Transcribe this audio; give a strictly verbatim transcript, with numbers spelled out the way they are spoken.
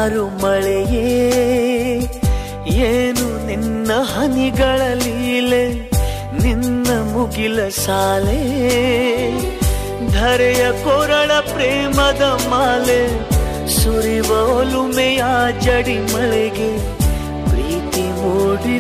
ಮುಂಗಾರು ಮಳೆಯೇ ಏನು ನಿನ್ನ ಹನಿಗಳ ಲೀಲೆ, ನಿನ್ನ ಮುಗಿಲ ಸಾಲೆ ಧರೆಯ ಕೊರಳ ಪ್ರೇಮದ ಮಾಲೆ, ಸುರಿವ ಒಲುಮೆಯ ಜಡಿ ಮಳೆಗೆ ಪ್ರೀತಿ ಮೂಡಿ